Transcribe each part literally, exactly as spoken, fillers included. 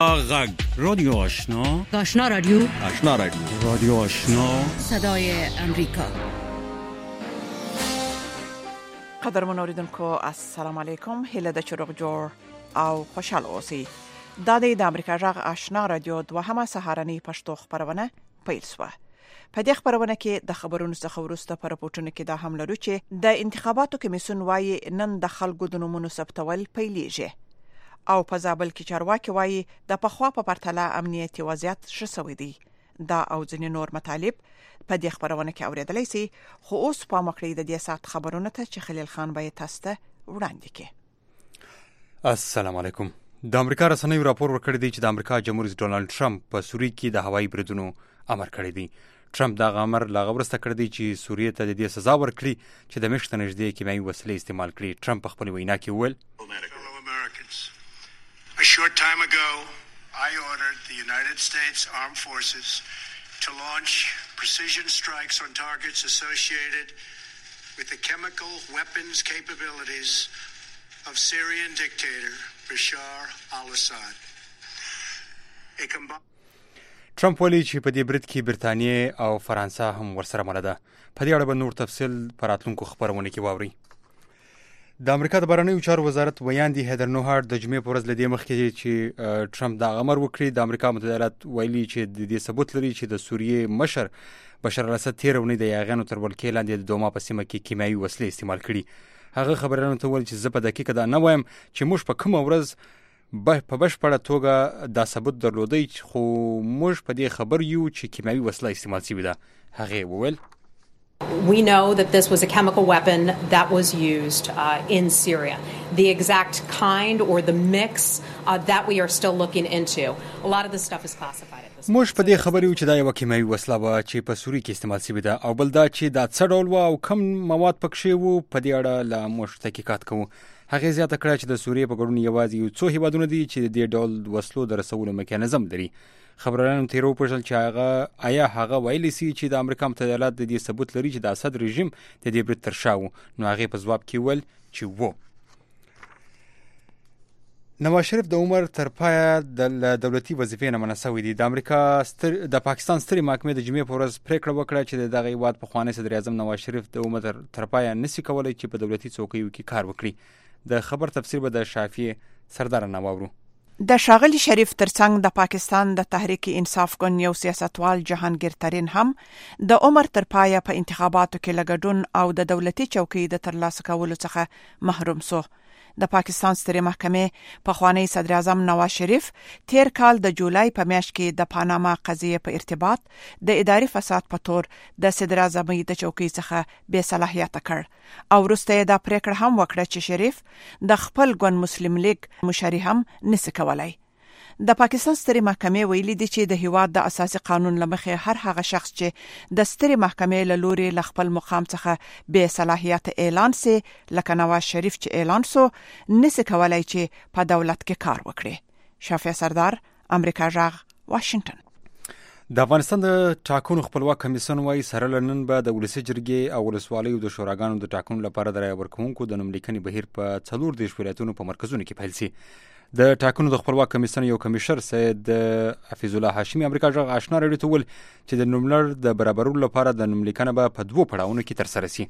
غږ رادیو آشنا آشنا رادیو آشنا رادیو رادیو آشنا صدای امریکا. قدرمن اوریدونکو السلام علیکم، هیله د چروغ جوړ او خوشاله اوسئ. دا د امریکا غږ آشنا رادیو دوهمه سهارنۍ پښتو خبرونه پیل شوه. په دې خبرونه کې د خبرونو څخه وروسته پر راپورټونو کې دا هم لرو چې د انتخاباتو کمیسیون وايي نن د خلکو د نومونو ثبتول پیلېږي او په زابل کې چارواکي وايي د پخوا په پرتله امنیتي وضعیت ښه شوی دی. دا او ځینې نور مطالب په دې خبرونه کې اوریدلای شي، خو اوس په مخکې د دې سات خبرونه ته چې خلیل خان به تاسو ته وړاندې کړي. السلام علیکم. د امریکا رسنیو راپور ورکړی دی چې د امریکا جمهور رئیس ډونالد ټرمپ په سوریه کې د هوایي بریدونو امر کړی دی. ټرمپ دا امر لا غوړسته کړی دی چې سوریه ته د دې سزا ورکړي چې د مشت نږدې کیمیاوي وسلې استعمال کړي. ټرمپ په خپل وینا کې وویل A short time ago, I ordered the United States Armed Forces to launch precision strikes on targets associated with the chemical weapons capabilities of Syrian dictator Bashar al-Assad. ټرمپ ویلي چې په دې برید کې برتانیې او فرانسه هم ورسره مله ده. په دې اړه به نور تفصیل په راتلونکو خبرونه کې واورئ. د امریکا د بهرنیو چارو وزارت ویاندې هیدر نوهارت د جمعې په ورځ له دې مخکې چې ټرمپ دا امر وکړي، د امریکا متحده ایالات ویلي چې د دې ثبوت لري چې د سوریې مشر بشار الاسد تېره اونۍ د یاغیانو تر ولکې لاندې د دوما په سیمه کې کیمیاوي وسلې استعمال کړي. هغه خبریالانو ته وویل چې زه په دقیقه دا نه وایم چې موږ په کومه ورځ په بشپړه توګه دا ثبوت درلودی، خو موږ په دې خبر یو چې کیمیاوي وسله استعمال شوې ده. هغه وویل We know that this was a chemical weapon that was used uh, in Syria. The exact kind or the mix uh, that we are still looking into. A lot of this stuff is classified at this point. موږ په دې خبر یو چې دا یو کیمیاوي وسله وه چې په سوریه کې استعمال شوې ده، او بل دا چې دا څه ډول وه او کوم مواد پکښې وو، په دې اړه لا موږ تحقیقات کوو. هغې زیاته کړه چې د سوریې په ګډون یوازې یو څو هیوادونه دي چې د دې ډول وسلو د رسولو میکانیزم لري. خبريالانو تیرو پوښتل چې هغه آیا هغه ویلي سي چې د امریکا متحده ایالات د دې ثبوت لري چې د اسد رژیم د دې برید تر شا و. نو هغه په ځواب کې ویل چې وو. نواز شریف د عمر تر پایه د دولتي وظیفې نه منع شوی دی. د امریکا ستر د پاکستان سترې محکمې د جمعې په ورځ پریکړه وکړه چې د دغه هیواد پخوانی صدر اعظم نواز شریف د عمر تر پایه نشي کولای چې په دولتي څوکیو کې کار وکړي. د خبر تفسیر به د شافعي سردار نه واورو. د شاغلی شریف ترڅنګ د پاکستان د تحریک انصاف ګوند یو سیاستوال جهانگیر ترین هم د عمر تر پایه په انتخاباتو کې لګډون او د دولتي چوکۍ د ترلاسه کولو څخه محروم سو. د پاکستان سترې محکمې پخوانی صدر اعظم نواز شریف تیر کال د جولای په میاشت کې د پاناما قضیه په ارتباط د اداري فساد په تور د صدر اعظم د چوکۍ څخه بې صلاحیت کړ او وروسته دا پریکړه هم وکړه چې شریف د خپل ګوند مسلم لیگ مشري هم نشي کولای. د پاکستان سترې محکمې ویلي دي چې د هیواد د اساسي قانون لمخې هر هغه شخص چې د سترې محکمې له لوري له خپل مقام څخه بې صلاحیت اعلان سي، لکه نواز شریف چې اعلان سو، نشي کولای چې په دولت کې کار وکړي. شافعي سردار، امریکا غږ، واشنگټن. د افغانستان د ټاکنو خپلواک کمیسیون وايي سره لنن به د ولسي جرګې او ولسوالیو د شوراګانو د ټاکنو لپاره د رای ورکوونکو د نوملیکنې بهیر په څلور دیرش ولایتونو په مرکزونو کې پیل شي. د ټاکنو د خپلواک کمیسیون یو کمیشنر سید حفیظ الله هاشمي امریکا غږ آشنا رادیو ته وویل چې د نوملړ د برابرولو لپاره د نوملیکنه به په دوو پړاوونو کې ترسره شي.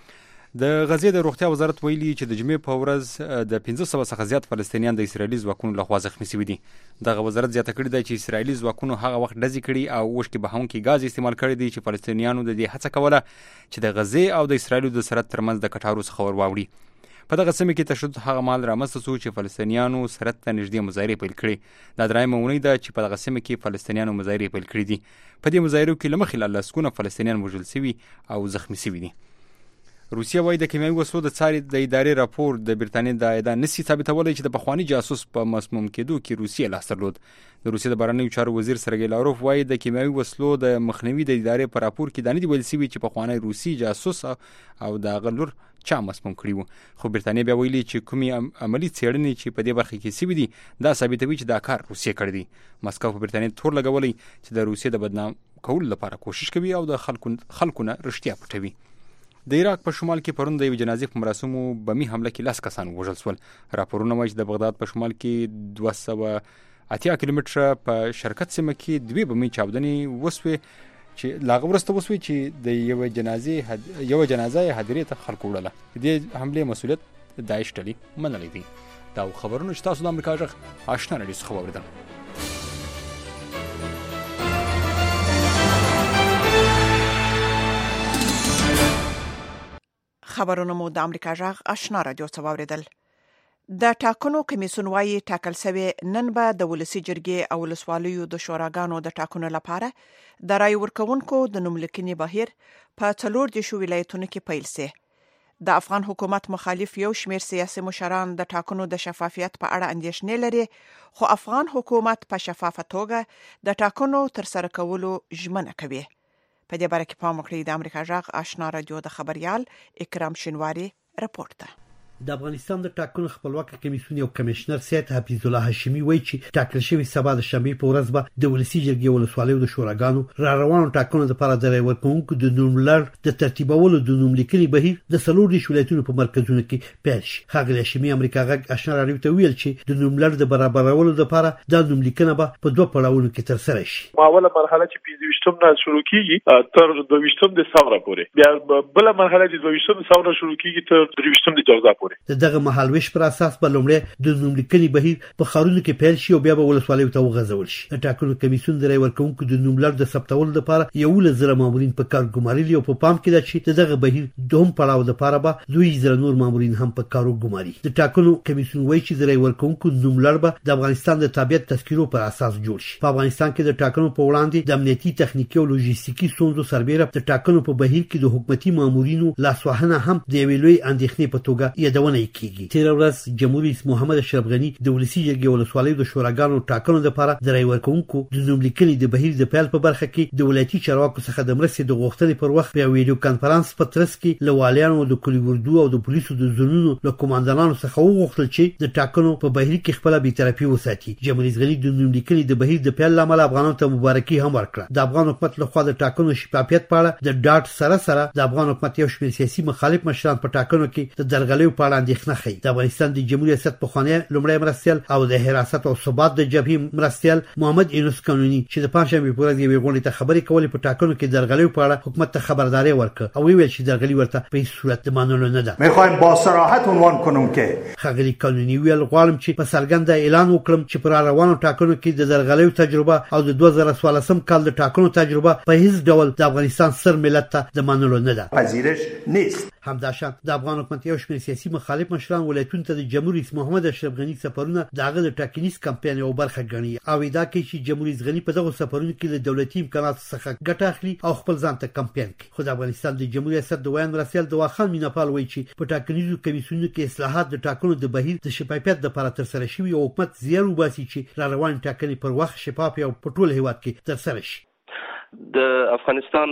د غزې د روغتیا وزارت ویلي چې د جمعې په ورځ د پنځه سوه څخه زیات فلسطینیان د اسرائیلي ځواکونو لخوا زخمي شوي دي. دغه وزارت زیاته کړې ده چې اسرائیلي ځواکونو هغه وخت ډزې کړي او اوښکې بهونکي ګاز استعمال کړی دی چې فلسطینیانو د دې هڅه کوله چې د غزې او د اسرائیلو د سرحد ترمنځ د کټارو څخه ور واوړي. په دغه سیمه کې تشدد هغه مهال رامنځته شو چې فلسطینیانو سرحد ته نږدې مظاهرې پیل کړې. دا درېیمه اونۍ ده چې په دغه سیمه کې فلسطینیانو مظاهرې پیل کړې دي. په دې مظاهرو کې له مخې له لسګونه فلسطینیان وژل شوي او زخمي شوي دي. روسیه وايي د کیمیاوي وسلو د څارې د ادارې راپور د برتانیې د ادعا نشي ثابتولی چې د پخواني جاسوس په مسموم کېدو کې روسیه لاس درلود. د روسیې د بهرنیو چارو وزیر سرګی لاروف وايي د کیمیاوي وسلو د مخنیوي د ادارې په راپور کې دا نه دي ویل شوي چې پخوانی روسي جاسوس او د هغه لور چا مسموم کړي وو. خو برتانیې بیا ویلي چې کومې عملي څېړنې چې په دې برخه کې شوي دي دا ثابتوي چې دا کار روسیې کړی دی. مسکو په برتانیې تور لګولی چې د روسیې د بدنام کولو لپاره کوشش کوي او د خلکو خلکو نه رښتیا پټوي. د عراق په شمال کې پرون د یو جنازې په مراسمو بمي حمله کې لس کسان وژل شول. راپورونه وايي چې د بغداد په شمال کې دوه سوه اتیا کیلومتره په شرکت سیمه کې دوی بمي چاودنې وسوي چې لاغه ورسته وسوي چې د یو جنازې حد... یو جنازه هدیرې ته خلک وړله. دې حمله مسؤلیت داعش ډلې منلې دي. دا خبرونه چې تاسو د امریکا ژغ آشنا رادیو څخه واوریدل. خبرونه مو د امریکا ژغ آشنا رادیو څخه واوریدل. د ټاکنو کمیسیون وايي ټاکل شوی نن به د ولسی جرګې او ولسوالیو د شوراګانو د ټاکنو لپاره د رای ورکونکو د نوملیکنې بهیر په څلور د شو ولایتونو کې پیل شي. د افغان حکومت مخالف یو شمیر سیاسي مشران د ټاکنو د شفافیت په اړه اندېښنې لري، خو افغان حکومت په شفافه توګه د ټاکنو تر سره کولو ژمنه کوي. په دې باره کې پام وکړئ. د امریکا ژغ آشنا رادیو د خبريال اکرام شینواری رپورټ ده. د افغانستان د ټاکنو خپلواک کمیسیون یو کمشنر سید حفیظ الله هاشمی وایي چې ټاکل شوی سبا د شنبه په ورځ به د ولسی جرګې ولسوالیو د شوراګانو را روانو ټاکنو لپاره د رای ورکونکو د نوملړ د ترتیبولو د نوملیکنې بهیر د څلور د ولایتونو په مرکزونو کې پیل شي. ښاغلی هاشمی امریکا غږ آشنا رادیو ته ویل چې د نوملړ د برابرولو لپاره د نوملیکنه به په دوه پړاوونو کې ترسره شي. اوله مرحله چې پنځه ویشتم نه شروع کیږي تر دوه ویشتم دسمبر پورې، بیا بل مرحله چې دوه ویشتم دسمبر شروع کیږي تر درې ویشتم د جوزا پورې. دغه مهالويش پر اساس په لومړی د نوملیکنې بهیر په خارونو کې پیل شي او بیا به ولسوالیو ته وغځول شي. د ټاکنو کمیسیون د رای ورکونکو د نوملړ د ثبتولو لپاره یو لزر مامورین په کار ګمارلي او په پام کې ده چې دغه بهیر دوم پړاو لپاره به دوی زره نور مامورین هم په کارو ګماري. د ټاکنو کمیسیون وایي چې د رای ورکونکو نوملړ به د افغانستان د تابعیت تذکیرو پر اساس جوړ شي. په افغانستان کې د ټاکنو په وړاندې د امنیتي تخنیکی او لوجستیکي ستونزو سربېره د ټاکنو په بهیر کې د حکومتي مامورینو لاسوهنه هم د یوې لوی اندېښنې په توګه یادونه کیږي. تیر ورځ جمهور رئیس محمد اشرف غنی د ولسی جرګې ولسوالیو د شوراګانو ټاکنو لپاره د رای ورکونکو د نوملیکنې د بهیر د پیل په برخه کې د ولایتي چارواکو څخه د مرستې د غوښتنې پر وخت په ویډیو کانفرنس په ترڅ کې له والیانو د کلی وردو او د پولیسو د زونونو له کمانډانانو څخه وغوښتل چې د ټاکنو په بهیر کې خپل بی‌طرفي وساتي. جمهور رئیس غنی د نوملیکنې د بهیر د پیل لامل افغانانو ته مبارکي هم ورکړه. د افغان حکومت لخوا د ټاکنو شفافیت په اړه د ډاټ سره سره د افغان حکومت یو شمېر سیاسي مخالف مشران په ټاکنو کې د درغلیو په اړه اندېښنه ښيي. د افغانستان د جمهوریت ریاست په خانه لومړی مرستیال او د حراست او ثبات د جبهې مرستیال محمد یونس قانوني چې د پنځشنبه په ورځ یې غونډه ته خبرې کولې په ټاکنو کې درغلیو په اړه حکومت ته خبرداري ورکړه او ویل چې درغلي ورته په هیڅ صورت منلو نه ده. میخوایم با صراحت عنوان کنم که ښاغلي قانوني ویل غواړم چې په څرګنده اعلان وکړم چې پر روانو ټاکنو کې د درغلیو تجربه او د دوه زره څوارلسم کال د ټاکنو تجربه په هیڅ ډول د افغانستان سر ملت ته د منلو نه ده. پذیرش نیست. همداشان د افغان حکومت یو شمېر سیاسي مخالف مشران ولایتونو ته د جمهور رئیس محمد اشرف غنی سفرونه د هغه د ټاکنیز کمپاین یو برخه ګڼي او ادعا کوي چې جمهور رئیس غنی په دغه سفرونو کې له دولتي امکاناتو څخه ګټه اخلي او خپل ځان ته کمپاین کوي. خو د افغانستان د جمهوریت ریاست د ویان مرستیال دواخان میناپال وایي چې په ټاکنیزو کمیسیونونو کې اصلاحات د ټاکنو د بهیر د شفافیت لپاره ترسره شوي او حکومت زیار وباسي چې را روان ټاکنې پر وخت شفاف او په ټول هیواد کې ترسره شي. د افغانستان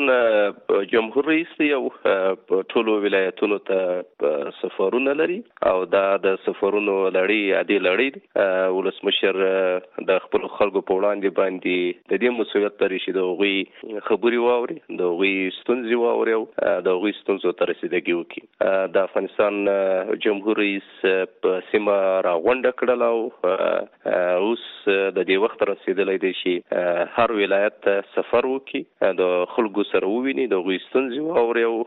جمهور رئیس یو په ټولو ولایتونو ته سفرونه لري او دا د سفرونو لړۍ عادي لړۍ ولسمشر د خپل خلکو په وړاندې باندې د دې مسؤلیت لري چې د هغوی خبرې واوري، د هغوی ستونزې واوري او د هغوی ستونزو ته رسیدګي وکړي. د افغانستان جمهور رئیس په سیمه راغونډه کړله او اوس د دې وخت رسیدلی دی چې هر ولایت ته سفر وکړي، د خلکو سره وویني، د هغوی ستونزې واوري او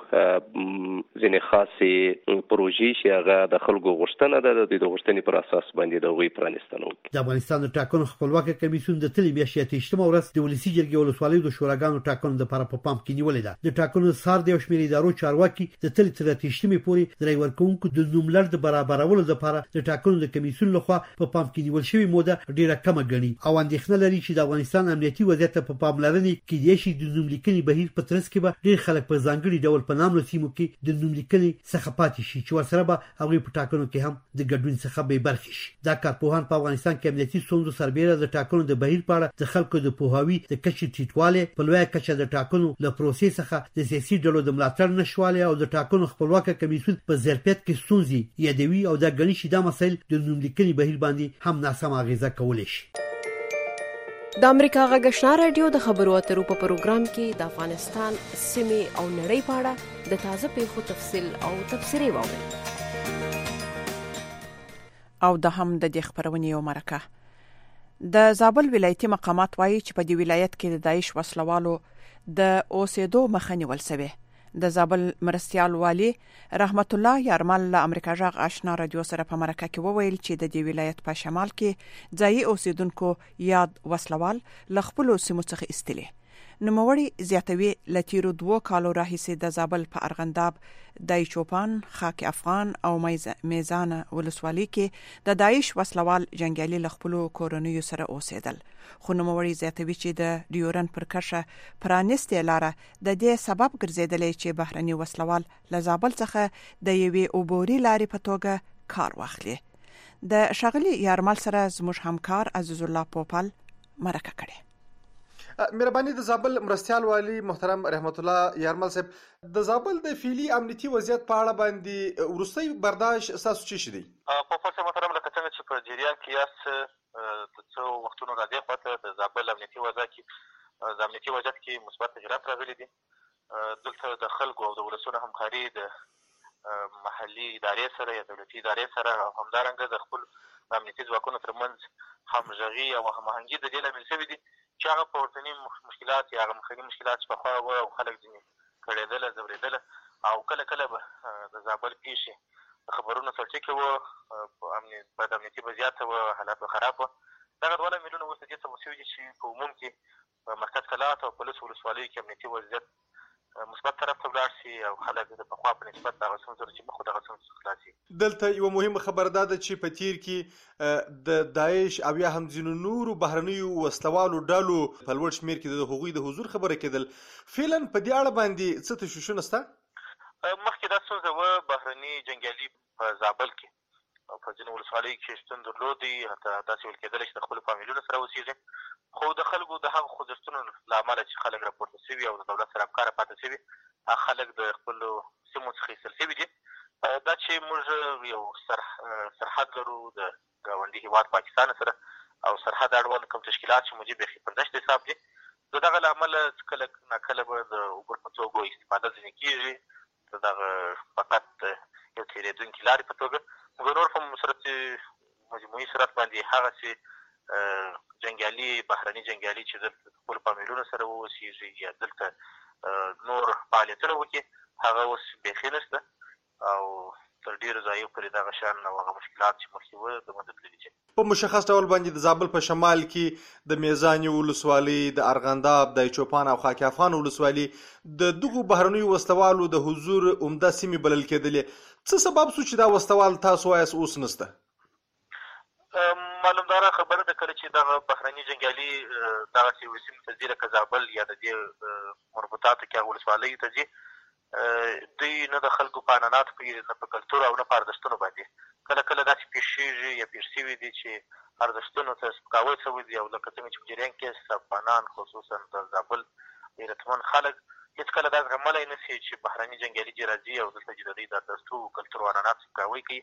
ځینې خاصې پروژې چې هغه د خلکو غوښتنه ده د دې غوښتنې پر اساس باندې د هغوی پرانستنه وکړي. د افغانستان د ټاکنو خپلواک کمیسیون د تلې میاشتې اته ویشتمه ورځ د ولسی جرګې ولسوالیو د شوراګانو ټاکنو لپاره په پام کې نیولې ده. د ټاکنو سار د یو شمېر ادارو چارواکي د تلې تر اته ویشتمې پورې د رای ورکونکو د نوملړ د برابرولو لپاره د ټاکنو د کمیسیون لخوا په پام کې نیول شوې موده ډیره کمه ګڼي او اندېښنه لري چې د افغانستان امنیتي وضعیت په پاملرنې کې د شي د نوملیکنې بهیر په ترڅ کې به ډېر خلک په ځانګړي ډول په ناملو سیمو کې د نوملیکنې څخه پاتې شي چې ورسره به هغوی په ټاکنو کې هم د ګډون څخه بې برخې شي. دا کارپوهان په افغانستان کې امنیتي ستونزو سربېره د ټاکنو د بهیر په اړه د خلکو د پوهاوي د کچې ټیټوالی، په لویه کچه د ټاکنو له پروسې څخه د سیاسي ډلو د ملاتړ نشتوالی او د ټاکنو خپلواکه کمیسیون په ظرفیت کې ستونزې یادوي او دا ګڼي چې دا مسایل د نوملیکنې بهیر باندې هم ناسمه اغیزه کولی شي. د امریکا غږ آشنا رادیو د خبرو اترو په پروګرام کې د افغانستان سیمې او نړۍ په اړه د تازه پیښو تفصیل او تبصرې واورئ. او د هم د دې خبرونې یو مرکه د زابل ولایتي مقامات وایي چې په دې ولایت کې د داعش وسلوالو د اوسېدو مخه نیول شوې. د زابل مرستیال والی رحمت الله یارمل له امریکا جغ آشنا رادیو سره په مرکه کې وویل چې د دې ولایت په شمال کې ځایي اوسیدونکو یاد وسلوال له خپلو سیمو څخه ایستلي. نوموړي زیاتوي له تیرو دوو کالو راهیسې د زابل په ارغنداب، دای چوپان، خاک افغان او میزان ولسوالۍ کې د داعش وسلوال جنګیالي له خپلو کورنیو سره اوسېدل. خو نوموړي زیاتوي چې د ډیورن پر کرښه پرانیستې لاره د دې سبب ګرځېدلی چې بهرني وسلوال له زابل څخه د یوې عبوري لارې په توګه کار واخلي. د ښاغلي یارمل سره زموږ همکار عزیز الله پوپل مرکه کړې. مهرباني د زابل مرستیال والی محترم رحمت الله یارمل صاحب، د زابل د فعلی امنیتي وضعیت په اړه باندې ورستۍ برداشت اساس څه شي دی؟ په فصل محترم لکه څنګه چې په جریان کې یاست د څو وختونو راځي خواته د زابل امنیتي وضعیت کې د امنیتي وضعیت کې مثبت تغیرات راغلي دي. دلته د خلکو او د ولسونو همکاري د محلي ادارې سره یا دولتي ادارې سره او همدارنګه د خپل امنیتي ځواکونو ترمنځ همغږي او هماهنګي د دې لامل شوي دي چې هغه په ورتني مشکلات یا هغه مخکني مشکلات چې پخوا وو او خلک ځینې کړېدله ځورېدله او کله کله به د زابل پیښې د خبرونو سرچکې وو، بد امنیتي به زیاته وه، حالات به خراب وه. دغه دوه لاملونه اوس د دې سبب شوي دي چې په عموم کې په مرکز کلات او په لسو ولسوالیو کې امنیتي وضعیت مثبت طرف ته ولاړ شي او خلک د پخوا په نسبت دغه ستونزو چې مخ دغه ستونزو خلاص شي. دلته یوه مهمه خبره دا ده چې په تیر کې د داعش او یا هم ځینو نورو بهرنیو وسلوالو ډلو په لوړ شمېر کې د هغوی د حضور خبره کېدل. فعلا په دې اړه باندې څه تشویشونه شته؟ مخکې دا ستونزه وه، بهرني جنګیالي په زابل کې په ځینو ولسوالیو کې شتون درلودی، حتی داسې ویل کېدلی چې د خپلو فامیلونو سره اوسېږي، خو د خلکو د هغو خوځښتونو له امله چې خلک راپورته شوي او د دولت سره همکاره پاتې شوي، هغه خلک د خپلو سیمو څخه ایستل شوي دي. دا چې موږ یو سرحد لرو د ګاونډي هېواد پاکستان سره او سرحد اړوند کوم تشکیلات چې موجب بیخي پر دشت حساب دي، د دغه له امله کله ناکله به د اوبر په توګو استفاده ځینې کېږي، د دغه فقط یو تېرېدونکي لارې په توګه. موږ نور په صورت مجموعي صورت باندې هغسې جنګیالي بهرني جنګیالي چې دلته خپلو فامیلونو سره واوسېږي یا دلته نور فعالیتونه وکړي، هغه اوس بیخي نشته او تر ډېرو ځایو پورې دغه شان او هغه مشکلات چې مخکې وه د منځه تللي دي. په مشخص ډول باندې د زابل په شمال کې د میزانې ولسوالۍ، د ارغنداب، د چوپان او خاک افغان ولسوالۍ د دغو بهرنیو وسلوالو د حضور عمده سیمې بلل کېدلې. څه سبب شو چې دا وسلوال تاسو وایاست اوس نشته؟ معلومداره خبره ده کله چې دغه بهرني جنګیالي دغسې یوې سیمې ته ځي لکه زابل یا د دې مربوطاتو کې هغه ولسوالیو ته ځي، دوی نه د خلکو په عنعناتو پوهېږي، نه په کلتور او نه په ارزښتونو باندې. کله کله داسې پېښ شوي یا پېښ شوي دي چې ارزښتونو ته سپکاوی شوی دی او لکه څنګه چې په جریان کې افغانان خصوصا د زابل غیرتمند خلک هېڅکله دا زغملی نه شي چې بهرني جنګیالي دې راځي او دلته چې د دوی د ارزښتو کلتور او عنعنات سپکاوی کوي.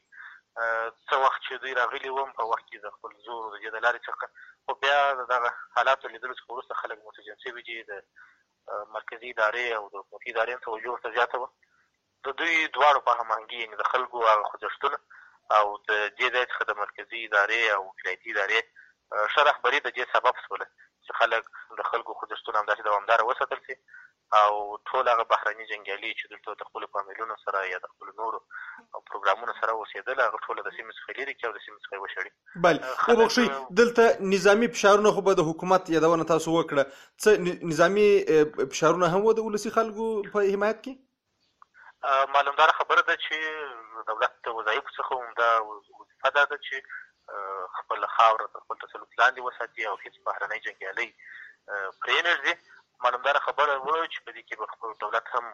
څه وخت چې دوی راغلي وم په وخت کې د خپل زور د دې د لارې څخه، خو بیا د دغه حالاتو لیدلو څخه وروسته خلک متوجه شوي دي د مرکزي ادارې او د حکومتي ادارې توجه ورته زیاته وه. د دوی دواړو په هماهنګي، یعنې د خلکو هغه خوځښتونه او د دې ځای څخه د مرکزي ادارې او ولایتي ادارې ښه رهبري د دې سبب شوله چې خلک د خلکو خوځښتونه همداسې دوامداره وساتل شي او ټول هغه بهرني جنګیالي چې دلته د خپلو فامیلونو سره یا د خپلو نورو پروګرامونو سره اوسېدل، هغه ټوله د سیمې څخه لرې کړي او د سیمې څخه یې وشړي. بله وبخښئ، دلته نظامي فشارونه خو به د حکومت یادونه تاسو وکړه، څه نظامي فشارونه هم وه د ولسي خلکو په حمایت کې؟ معلومداره خبره ده چې دولت د وظایفو څخه عمده وظیفه دا ده چې خپله خاوره تر خپل تسلط لاندې وساتي او هېڅ بهرنی جنګیالی پرې نه ږدي. معلومداره خبره وه چې په دې کې به خپل دولت هم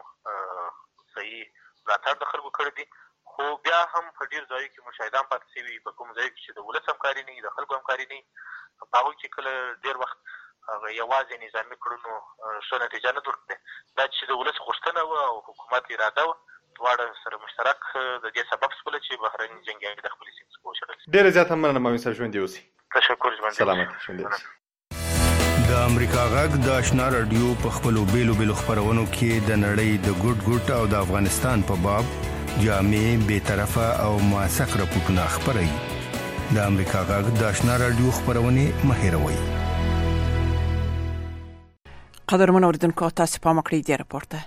صحیح ملاتړ د خلکو کړی دی، خو بیا هم په ډېر ځایو کې مشاهدان پاتې شوي، په کوم ځایو کې چې د ولس همکاري نه وي، د خلکو همکاري نه وي، په هغوی کې کله ډېر وخت هغه یوازې نظامي کړنو ښه نتیجه نه درلوده. دا چې د ولس غوښتنه وه او حکومت اراده وه، دواړه سره مشترک د دې سبب شوله چې بهرني جنګیالي د خپلې سیمې څخه وشړل شي. ډېره زیاته مننه مامین صاحب، ژوندي اوسئ. تشکر، ژوندي سلامت، ژوندي اوسئ. د امریکا غږ د آشنا رادیو په خپلو بیلو بیلو خپرونو کې د نړۍ د ګوټ ګوټ او د افغانستان په باب جامع، بې طرفه او موثق راپورټونه خپروي. د امریکا غږ د آشنا رادیو خبرونه مهیروي. قدرمن اوریدونکو تاسو په مکړی دی راپورته.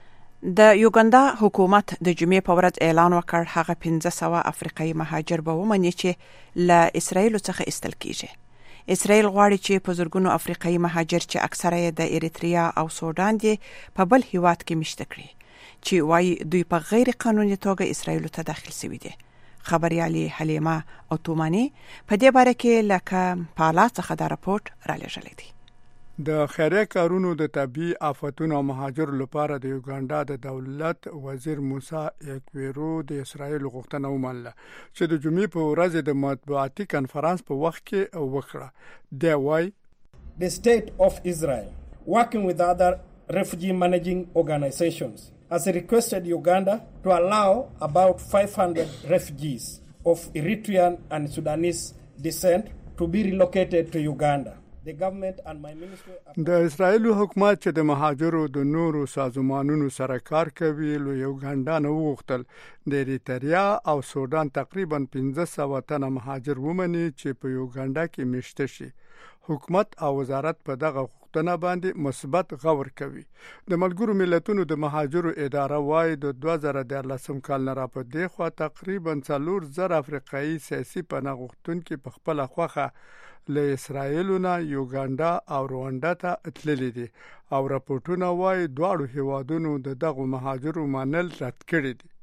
د یوګاندا حکومت د جمعې په ورځ اعلان وکړ هغه پنځه سوه افریقایي مهاجر به ومني چې له اسرایل څخه ایستل کیږي. اسرایل غواړي چې په زرګونو افریقایي مهاجر چې اکثره یې د اریتریا او سودان دي په بل هیواد کې مشته کړي چې وايي دوی په غیر قانوني توګه اسرایل ته داخل شوي دي. خبريالي حلیمه او تومانی په دې باره کې لکه پالا څخه دا راپورټ را لېږلی دی. د خیریه کارونو د طبي آفتونو او مهاجرو لپاره د یوګاندا د دولت وزیر موسی اکویرو د اسرایل غوښتنه ومنله چې د جمعې په ورځ د مطبوعاتي کنفرانس په وخت کې وکړه. دی وايي The state of Israel working with other refugee managing organizations has requested Uganda to allow about five hundred refugees of Eritrean and Sudanese descent to be relocated to Uganda. The government and my ministry د اسرایل حکومت چې د مهاجرو د نورو سازمانونو سره کار کوي له یوګاندا نه وغوښتل د اریتریا او سودان تقریبا پنځه سوه تنه مهاجر ومني چې په یوګاندا کې مشته شي. حکومت او وزارت په دغه غوښتنه باندې مثبت غور کوي. د ملګرو ملتونو د مهاجرو اداره وايي د دوه زره دیارلسم کال نه را په دې خوا تقریبا څلور زره افریقایي سیاسي پناه غوښتونکي په خپله خوښه له اسرایل نه یوګاندا او رواندا ته تللي دي او راپورټونه وايي دواړو هیوادونو د دغو مهاجرو منل رد کړي دي.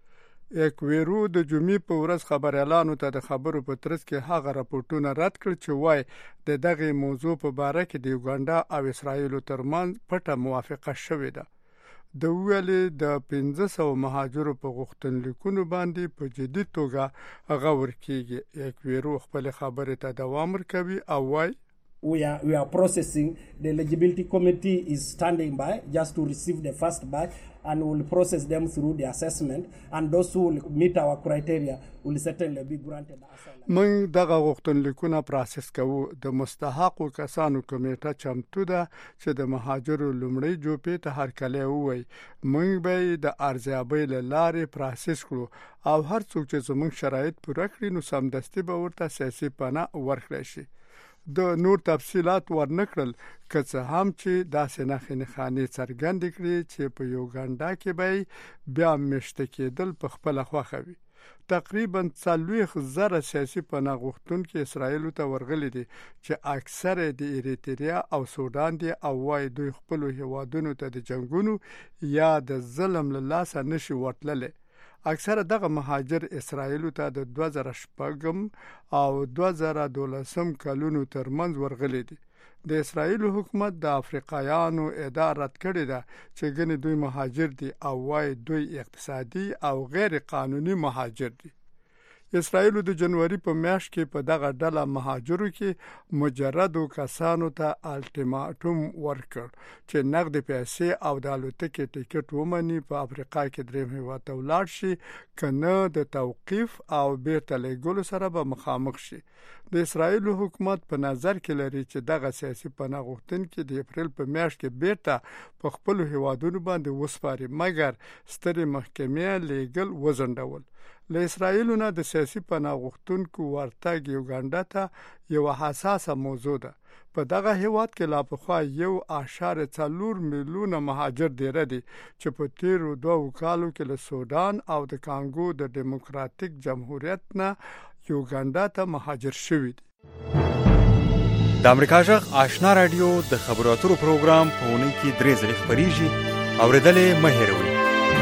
اکویرو د جمعې په ورځ خبريالانو ته د خبرو په ترڅ کې هغه راپورټونه رد کړ چې وايي د دغه موضوع په باره کې د یوګاندا او اسرایل ترمنځ پټه موافقه شوې ده. د ویلې د پنځه سوه مهاجرو په غوښتنلیکونو باندې په جدي توګه غور کیږي. اکویرو خپل خبرې ته دوام ورکوي او وايي We are we are processing. The eligibility committee is standing by just to receive the first batch and will process them through the assessment, and those who will meet our criteria will certainly be granted asylum. من دغه غوښتنلیکونه پروسس کوو. د مستحقو کسانو کمیټه چمتو ده چې د مهاجرو لومړی جوپې ته هرکلی ووایي. موږ به د ارزیابۍ له لارې پروسس کړو او هر څوک چې زموږ شرایط پوره کړي نو سمدستي به ورته سیاسي پناه ورکړی شي. د نور تفصيلات ورنکړل که څه هم چې داسې نښې نښانې څرګندې کړي چې په یوګاندا کې به بیا مشته کېدل په خپله خوښه وي. تقریبا څلوېښت زره سیاسي پناه غوښتونکي اسرایلو ته ورغلي دي چې اکثر د اریتریا او سودان دي او وايي دوی خپلو هیوادونو ته د جنګونو یا د ظلم له لاسه نشي ورتللی. اکثره دغه مهاجر اسرایلو ته د دوه زره شپږم او دوه زره دولسم کلونو ترمنځ ورغلي دي. د اسرایل حکومت د افریقایانو ادعا رد کړې ده چې ګنې دوی مهاجر دي او وايي دوی اقتصادي او غیر قانوني مهاجر دي. اسرایل د جنوري په میاشت کې په دغه ډله مهاجرو کې مجردو کسانو ته الټیماټوم ورکړ چې نقد پیسې او د الوتکې ټیکټ ومني په افریقا کې دریم هیواد ته ولاړ شي کنه د توقیف او بیرته لیږلو سره به مخامخ شي. د اسرایل حکومت په نظر کې لري چې دغه سیاسي پناه غوښتونکي د اپریل په میاشت کې بیرته په خپل هیوادونو باندې وسپاري مګر سترې محکمې لیږل وځنډول. له اسرایل نه د سیاسي پناه غوښتونکو ورتګ یوګاندا ته یو حساسه موضوع ده. په دغه هیواد کې لا پخوا یو اشاره څلور میلیونه مهاجر دیره دي چې په تیرو دوه کالو کې له سودان او د کانګو د دیموکراتیک جمهوریت نه یوګاندا ته مهاجر شوي دي. د امریکا جغ آشنا رادیو د خبرو اترو پروګرام په اونۍ کې درې ځلې خپریږي. اورېدلې مه هېروئ.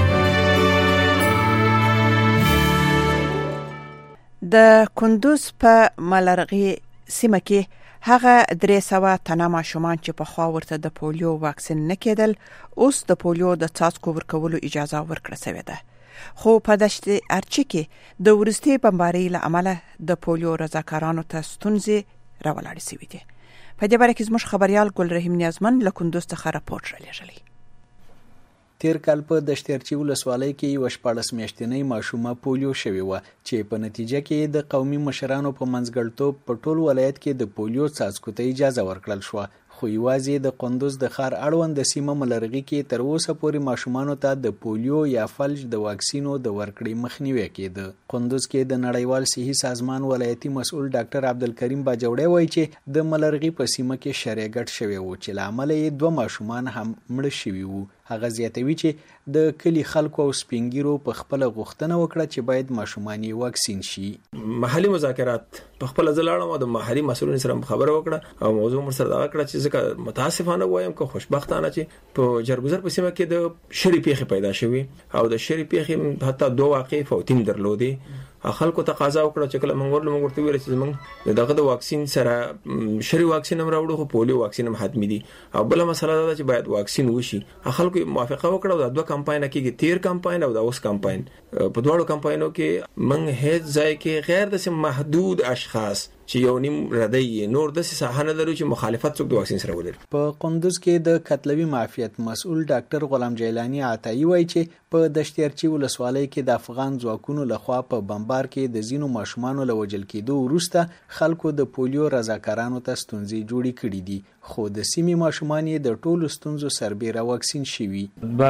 د کندوز په ملرغي سیمه کې هغه درې سوه تنه ماشومان چې په خوا ورته د پولیو واکسین نه کېدل اوس د پولیو د څاڅکو ورکولو اجازه ورکړه شوې ده. خو په دشت ارچي کې د ورستي بمبارۍ له امله د پولیو رضاکارانو ته ستونزې راولاړې شوې دي. په دې باره کې زموږ خبريال ګل رحیم نیازمن له کندوز څخه راپورټ رالیږلی. تیر کال په دشترچی ولسوالۍ کې یو شپاړس میاشتنۍ ماشومه پولیو شوې و چې په نتیجه کې د قومي مشرانو په منځګړیتوب په ټول ولایت کې د پولیو څاڅکو ته اجازه ورکړل شو. خو یوازې د قندوز د ښار اړوند د سیمه ملرغي کې تر اوسه پورې ماشومانو ته د پولیو یا فلج د واکسینو د ورکړې مخنیوي کېده. قندوز کې د نړیوال صحي سازمان ولایتي مسؤل ډاکټر عبدالکریم باجوړی وایي چې د ملرغي په سیمه کې شری ګډ شوی و چې له امله یې دوه ماشومان هم مړه شوي وو. هغه زیاتوي چې د کلی خلکو او سپینګیرو په خپل غوښتنه وکړه چې باید ماشومان یې واکسین شي. محلي مذاکرات په خپل ځلاړم او د محلي مسؤلینو سره خبره وکړه او موضوع مر سره دا کړه چې ځکه متاسفانه وایم که خوشبختانه چې په جرګزر په سیمه کې د شری پیخي پیدا شوی او د شری پیخي حتی دوه واقع فوتین درلودي. خلکو تقاضا وکړه چې کله موږ ورته موږ ورته ویل چې موږ دغه د واکسین سره شری واکسین هم راوړو خو پولیو واکسین هم حتمی دي او بل مسله دا چې باید واکسین وشي. خلکو موافقه وکړه د دوه کمپاین کې تیر کمپاین او د اوس کمپاین په دواړو کمپاینو کې موږ هیڅ ځای کې غیر د محدود اشخاص چې یو نیم ردی نور د ساحنه لري چې مخالفت څوک د واکسین سره ولري. په قندوز کې د کتلوي معافیت مسؤل ډاکټر غلام جیلانی عطایی وایي چې په دشتیرچی ولسوالۍ کې د افغان ځواکونو لخوا په بمبار کې د زینو ماشومانو له وژل کېدو وروسته خلکو د پولیو رضاکارانو ته ستونزې جوړې کړې دي خو د سیمې ماشومان یې د ټولو ستونزو سربیره واکسین شوي.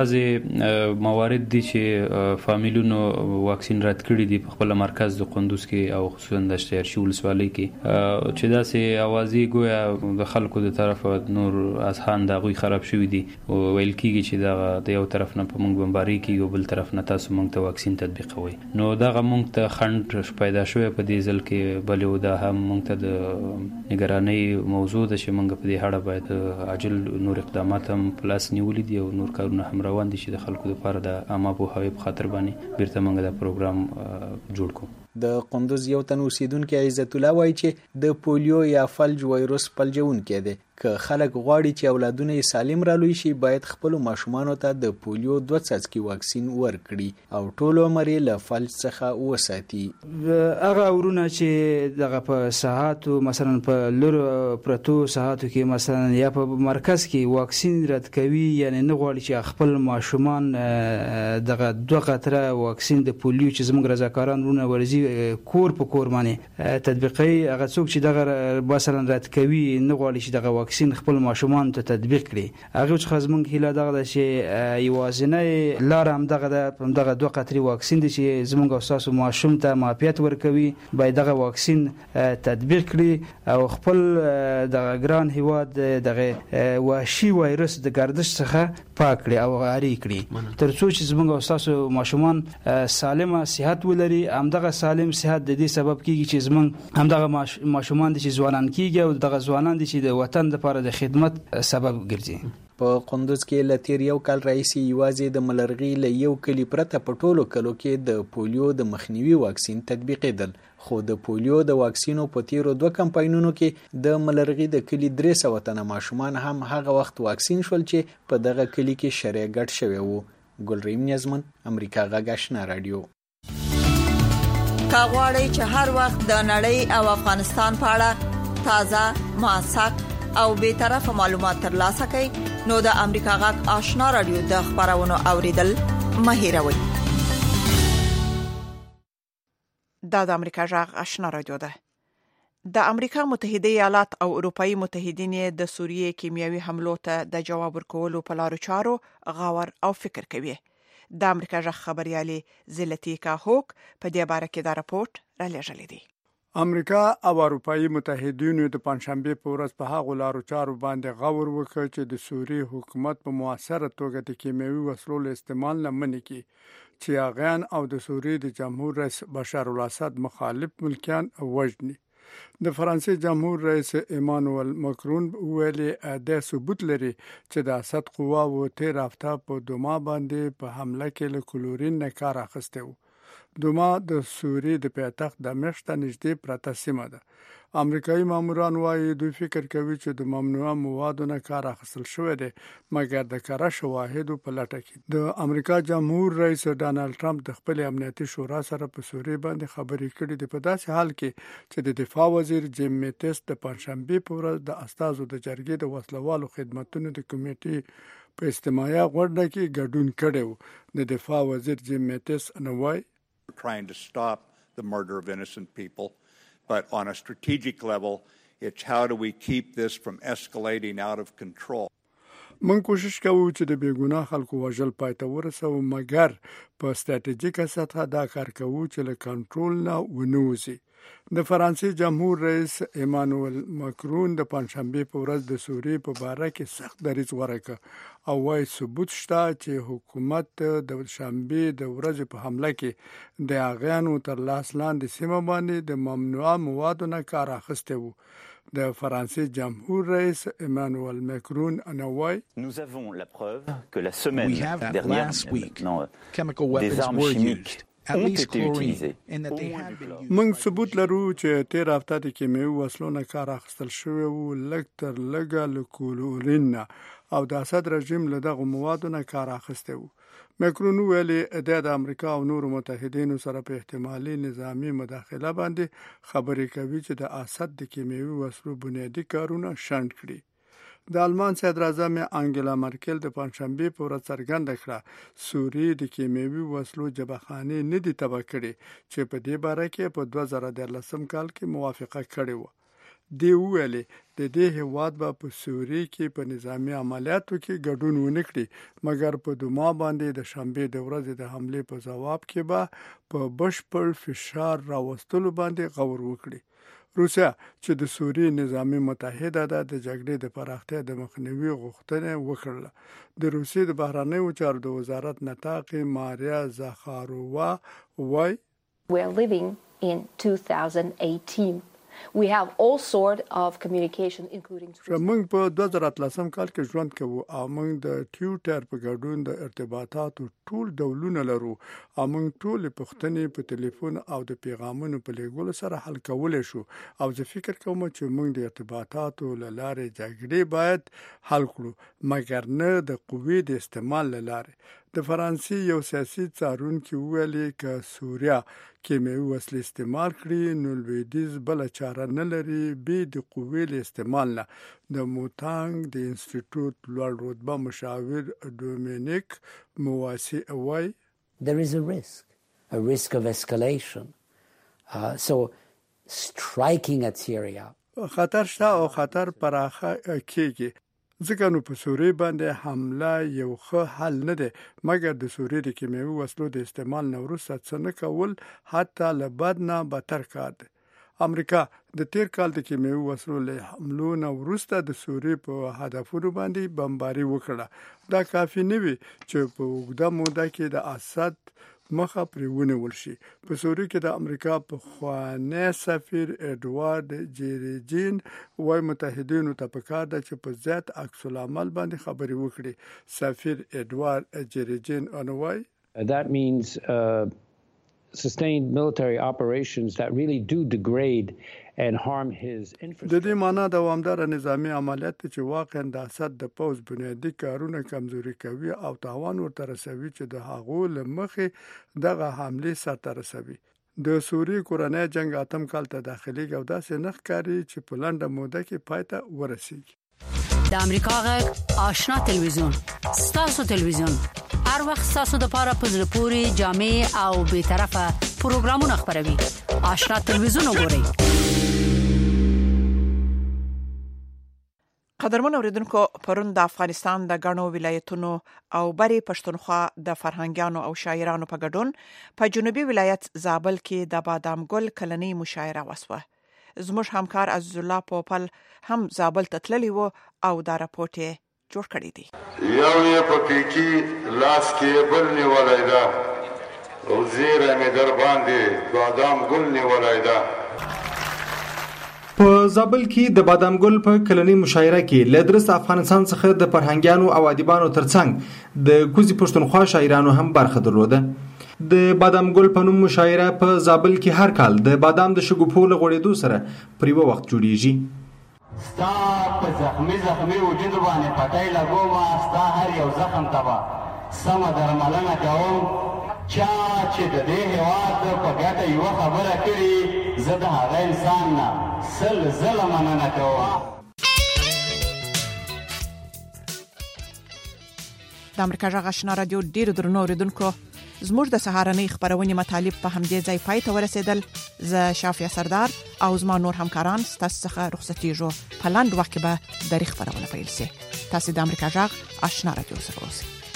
بعضې موارد دي چې فامیلونو واکسین رد کړي دي په خپل مرکز د قندوز کې او خصوصا د دشتیرچی ولسوالۍ کې چې داسې اوازې ګویا د خلکو د طرفه نور اذهان د هغوی خراب شوي دي ویل کېږي چې دغه د یو طرف نه په موږ بمباري کېږي او بل طرف نه تاسو موږ ته واکسین تطبیقوئ. نو دغه موږ ته خنډ پیدا شوی په دې ځل کې بل یو دا هم موږ ته د نگرانۍ موضوع ده چې موږ په دې اړه باید عاجل نور اقدامات هم په لاس نیولي دي او نور کارونه هم روان دي چې د خلکو لپاره د عامه پوهاوي په خاطر باندې بیرته موږ دا پروګرام جوړ کړو. د قندوز یو تن اوسیدونکي عزت الله وایي چې د پولیو یا فلج وایروس پلجونکی دی. که خلک غواړي چې اولادونه یې سالم رالوي شي باید خپل ماشومانو ته د پولیو دوه څاڅکي واکسین ورکړي او ټول عمر یې له فلج څخه وساتي. هغه ورونه چې دغه په ساحاتو مثلا په لور پرتو ساحاتو کې مثلا یا په مرکز کې واکسین رد کوي یعنی نه غواړي چې خپل ماشومان دغه دوه قطره واکسین د پولیو چې زموږ رضاکاران ورونه ورزي کور په کور باندې تطبیقي هغه څوک چې دغه مثلا رد کوي نه غواړي چې دغه واکسین خپل ماشومان ته تطبیق کړي. هغه څخه زموږ هیله دغه ده چې یوازینی لار هم دغه ده دغه دوه قطري واکسین دي چې زموږ او تاسو ماشوم ته معافیت ورکوي باید دغه واکسین تطبیق کړي او خپل دغه ګران هیواد دغه وحشي وایرس د گردش څخه پاک کړي او غاری کړي تر څو چې زموږ او تاسو ماشومان سالمه صحت ولري. همدغه سالم صحت د دې سبب کیږي چې زموږ همدغه ماشومان دي چې ځوانان کیږي او دغه ځوانان دي چې د وطن لپاره د خدمت سبب ګرځي. په قندوز کې له تیر یو کال راهیسې یوازې د ملرغي له یو کلي پرته په ټولو کلو کې د پولیو د مخنیوي واکسین تطبیقېدل خو د پولیو د واکسینو په تیرو دوه کمپاینونو کې د ملرغي د کلي درې سوه تنه ماشومان هم هغه وخت واکسین شول چې په دغه کلي کې شری ګډ شوی وو. ګلریم نیازمن، امریکا غږ آشنا رادیو. کاغواړی چې هر وخت د نړۍ او افغانستان په اړه تازه موثق او به طرفه معلومات ترلاسه کړئ نو د امریکا غږ آشنا رادیو د خبرونو اوریدل مه هیروئ. دا د امریکا غږ آشنا رادیو ده. د امریکا متحده ایالات او اروپאי متحدین د سوریې کیمیاوي حملو ته د جواب ورکولو په لارو چارو غور او فکر کوي. د امریکا غږ خبريالي زلتیکا هوک په دې باره کې دا راپورټ را لېږلی دی. امریکا او اروپאי متحدینو د پنځشنبه په ورځ په هغه لارو چارو باندې غور وکړ چې د سوریې حکومت په موثره توګه د کیمیاوي وسلو له استعمال نه منع کړي چې هغه او د سوریې د جمهور رئیس بشار الاسد مخالف ملکیان وژني. د فرانسې جمهور رئیس ایمانوئل ماکرون ویلي د ثبوت لري چې د اسد قواو تیر هفته په دوما باندې په حمله کې له کلورین نه کار اخیسته و. دوما د سوریې د پایتخت دمشق ته نږدې پرته سیمه ده. امریکایي ماموران وايي دوی فکر کوي چې د ممنوعه موادو نه کار اخیستل شوی دی مګر د کره شواهدو په لټه کې. د امریکا جمهور رئیس ډانلډ ټرمپ د خپل امنیتي شورا سره په سوریې باندې خبرې کړې دي په داسې حال کې چې د دفاع وزیر جیم میټس د پنځشنبه په ورځ د استازو د جرګې د وسلوالو خدماتو د کمیټې په استماعي غونډه کې ګډون کړو. د دفاع وزیر جیم میټس نوای trying to stop the murder of innocent people, but on a strategic level It's how do we keep this from escalating out of control. من کوشش کوو چې د بیګناه خلکو وژل پای ته ورسو، مګر په ستراتیژیکه سطحه دا کار کوو چې له کنټرول نه ونوځي. د فرانسې جمهور رئیس ایمانوئل ماکرون د پنځشنبه په ورځ د سوریې په باره کې سخت دریځ ورکړ او وايي ثبوت شته چې حکومت د شنبه د ورځې په حمله کې د اغیانو تر لاس لاندې سیمه باندې د ممنوعه موادو نه کار اخیستی وو. د فرانسې جمهور رئیس ایمانوئل ماکرون انوای Nous avons la preuve que la semaine dernière des armes chimiques ont été utilisées. موږ ثبوت لرو چې تیر هفته د کیمیاوي وسلو نه کار اخیستل شوی وو، لږ تر لږه له کلورین نه، او د اسد رژیم له دغه موادو نه کار اخیستی وو. ماکرون ویلي د امریکا او نورو متحدینو سره په احتمالي نظامی مداخله باندې خبرې کوي چې د اسد د کیمیاوي وسلو بنیادی کارونه شنډ کړي. د آلمان صدر اعظم انګلا مرکل د پنځشنبه په ورځ څرګنده کړه سوریې د کیمیاوي وسلو جبهخانې نه دي تباه کړي چې په دې باره کې په دوه زره دیارلسم کال کې موافقه کړې وه. دی ویلي د دې هیواد به په سوریې کې په نظامی عملیاتو کې ګډون ونه کړي، مګر په دوما باندې د شنبه د ورځې د حملې په ځواب کې به په بشپړ فشار راوستلو باندې غور وکړي. روسیا چې د سوریې نظامی متحده ده د جګړې د پراختیا د مخنیوي غوښتنه وکړه. د روسیې د بهرنیو چارو د وزارت نطاق ماریا زاخارova وای We are living in two thousand eighteen. We have all sort of communication including موږ په دوه زره اتلسم کال کې ژوند کوو او موږ د ټویټر په ګډون د ارتباطاتو ټول ډولونه لرو او موږ ټول پښتنې په ټلیفون او د پیغامونو په لیږلو سره حل کولای شو او زه فکر کوم چې موږ د ارتباطاتو لاره جګړې باید حل کړو، مګر نه د قوې د استعمال لاره. د فرانسې یو سیاسي څارونکي ویلي که سوریا کیمیاوي وسلې استعمال کړي نو لویدیځ بله چاره نه لري بې د قوې له استعمال نه. د موتانګ د انسټیټیوټ لوړ رتبه مشاور ډومینیک مواسی وای There is a risk, a risk of escalation. Uh, so striking at Syria. خطر شته او خطر پراخه کیږي. ځکه نو په سوریې باندې حمله یو ښه حل نه دی، مګر د سوریې د کیمیاوي وسلو د استعمال نه وروسته څه نه کول حتی له بد نه بدتر کار دی. امریکا د تیر کال د کیمیاوي وسلو له حملو نه وروسته د سوریې په هدفونو باندې بمباري وکړه. دا کافي نه وي چې په اوږده موده کې د اسد مخه پرې ونیول شي. په سوریې کې د امریکا پخوانی سفیر ایډوارد جیریجین وایي متحدینو ته پکار ده چې په زیات عکس العمل باندې خبرې وکړي. سفیر ایډوارد جیریجین انوای That means uh, sustained military operations that really do degrade and harm his infrastructure. د دې معنا دوامدار نظامی عملیات چې واقعا د اسد د پوز بنیادی کارونه کمزوري کوي او تاوان ورته رسوي چې د هغو لمخې دغه حمله سرته رسوي. د سوریې کورنۍ جنگ اتم کال ته داخلي او داسې نه ښکاري چې په لنډه موده کې پای ته ورسیږي. د امریکا غږ آشنا تلویزیون ستاسو تلویزیون هر وخت ستاسو د پاره په زړه پوري جامع او به طرفه پروګرامونه خبروي. آشنا تلویزیون وګورئ. قدرمن اوریدونکو، پرون د افغانستان د غنو ولایتونو او بری پښتونخوا د فرهنګیانو او شاعرانو په ګډون په جنوبي ولایت زابل کې د بادام ګل کلنۍ مشاعره وسوه. زموږ همکار عزیز الله پوپل هم زابل ته تللی و او دا راپورټ یې جوړ کړی دی. یو یې په پیکی لاس کې بل نیولای دا او زیره مې در باندې بادام ګل نیولای دا. په زابل کې د بادام ګل په کلنۍ مشاعره کې له درست افغانستان څخه د فرهنګیانو او ادیبانو ترڅنګ د کوزي پښتونخوا شاعرانو هم برخه درلوده. د بادام ګل په نوم مشاعره په زابل کې هر کال د بادام د شګوفو له غوړېدو سره پر یو وخت جوړیږي. ستا په زخمي زخمي وجود باندې پټۍ لګومه، ستا هر یو زخم ته به سمه درملنه کوم. چا چې د دې هېواد په ګټه یوه خبره کړي زه د هغه انسان نه سل زله مننه کوم. د امریکا غږ آشنا رادیو ډیرو درنو اوریدونکو، زموږ د سهارنۍ خبرونې مطالب په همدې ځای پای ته ورسېدل. زه شافیا سردار او زما نور همکاران ستاسو څخه رخصتېږو. په لاندې وخت کې به د خبرونه پیل شي. تاسو د امریکا جغ آشنا رادیو سره اوسئ.